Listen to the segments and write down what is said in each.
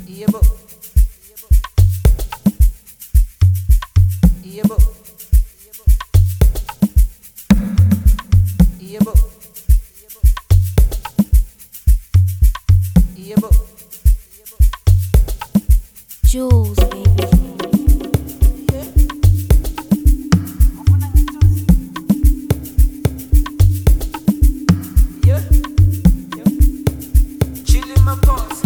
Yebo. Yebo. Yebo. Yebo. Jules, baby. Yeah. Chillin' my boss.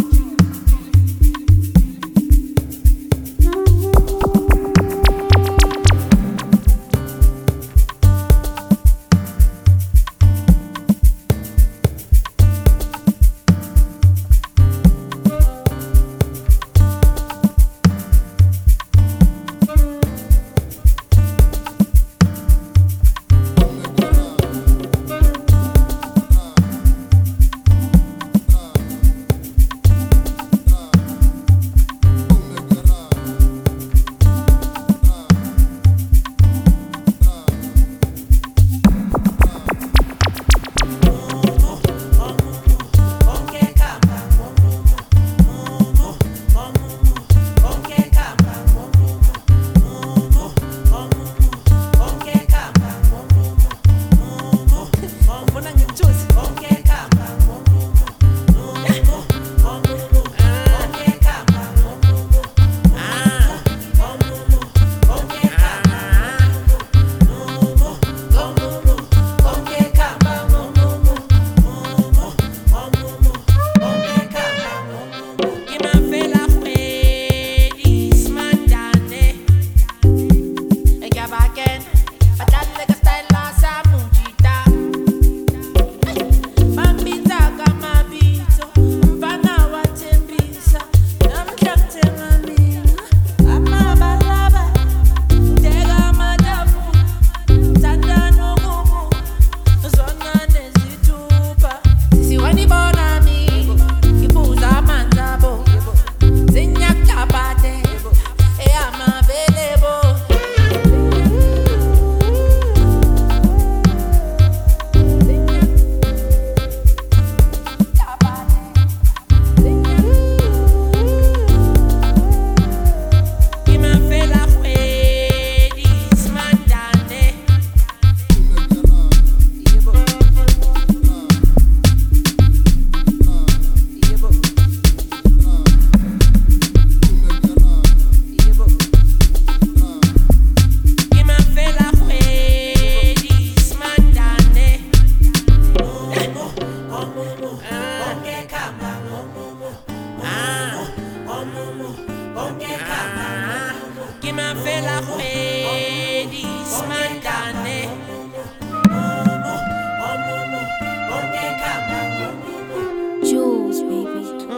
Jules, baby.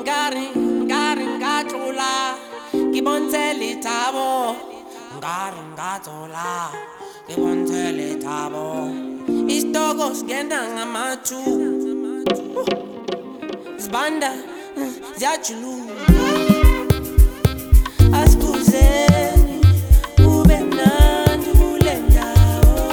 Istokos gena ngamatu Zbanda ziyajulu Asibuzeni ube mnandi kule ndawo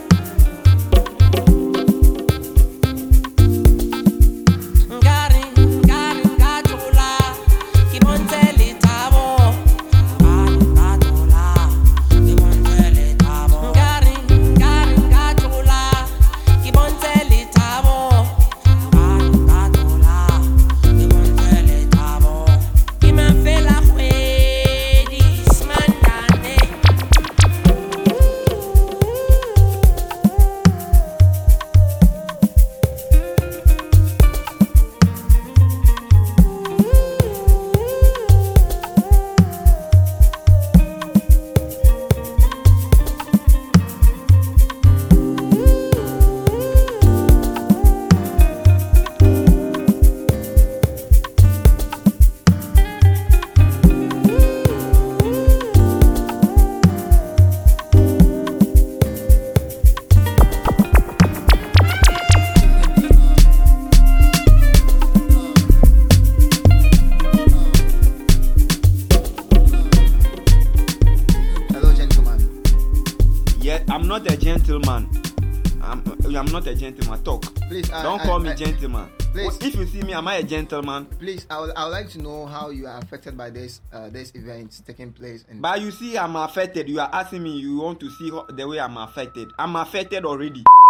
Ngari ngajula Ngibonzele ithabo Ngari ngajula Ngibonzele ithabo Ngari ngajula Ngibonzele ithabo Ngari ngajula Ngibonzele ithabo Ngimafela khwedi simandane I'm not a gentleman. I'm not a gentleman. Talk. Please, Don't call me gentleman. Please. If you see me, am I a gentleman? Please, I would like to know how you are affected by this event taking place. But you see, I'm affected. You are asking me, you want to see the way I'm affected. I'm affected already.